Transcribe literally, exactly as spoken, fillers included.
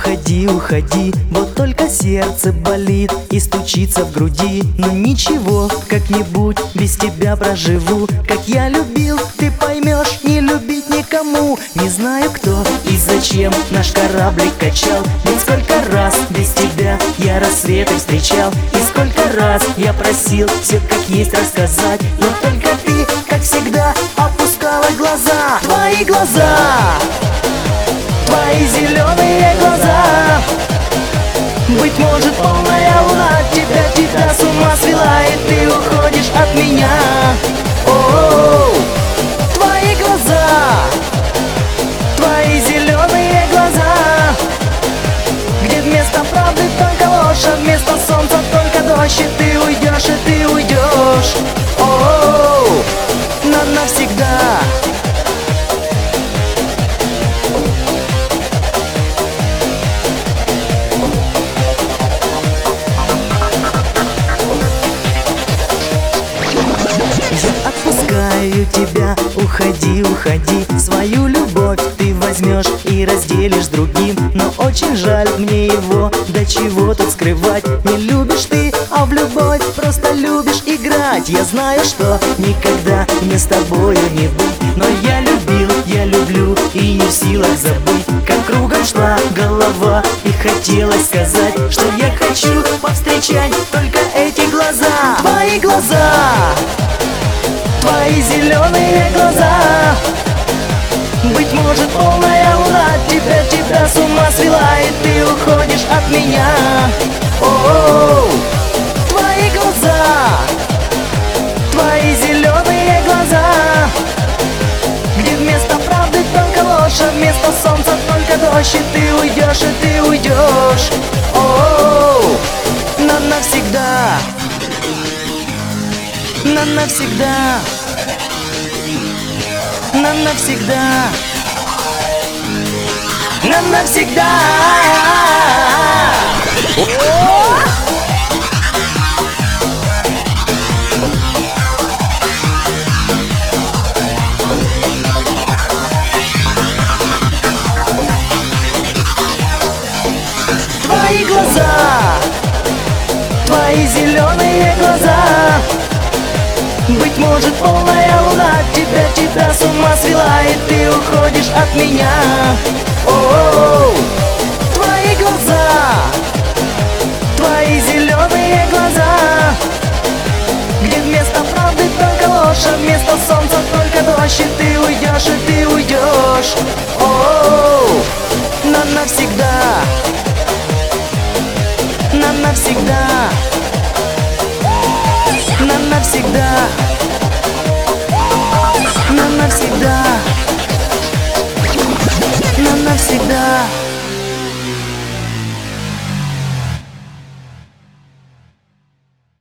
Уходи, уходи, вот только сердце болит и стучится в груди. Но ничего, как-нибудь без тебя проживу. Как я любил, ты поймешь, не любить никому. Не знаю кто и зачем наш кораблик качал. Ведь сколько раз без тебя я рассветы встречал. И сколько раз я просил все как есть рассказать. Но только ты, как всегда, опускала глаза. Твои глаза, твои зеленые глаза. Быть может, полная луна тебя, тебя с ума свела, и ты уходишь от меня. О-о-о, твои глаза, твои зеленые глаза, где вместо правды только ложь, а вместо солнца только дождь. И ты уйдешь, и ты уйдешь. О-о-о, на навсегда. Отпускаю тебя, уходи, уходи. Свою любовь ты возьмешь и разделишь с другим. Но очень жаль мне его, да чего тут скрывать. Не любишь ты, а в любовь просто любишь играть. Я знаю, что никогда мне с тобою не быть, но я любил, я люблю и не в силах забыть. Как кругом шла голова и хотелось сказать, что я хочу повстречать только эти глаза. Твои глаза, твои зеленые глаза. Быть может, полная луна тебя, тебя с ума свела, и ты уходишь от меня. О-о-о, твои глаза, твои зеленые глаза, где вместо правды только ложь, а вместо солнца только дождь. И ты уйдешь, и ты уйдешь. О-о-о, на навсегда, на навсегда, на навсегда, на навсегда. Твои глаза, твои зеленые глаза. Быть может, полная луна тебя, тебя с ума свела, и ты уходишь от меня. О-о-о, твои глаза, твои зеленые глаза, где вместо правды только ложь, а вместо солнца только дождь. И ты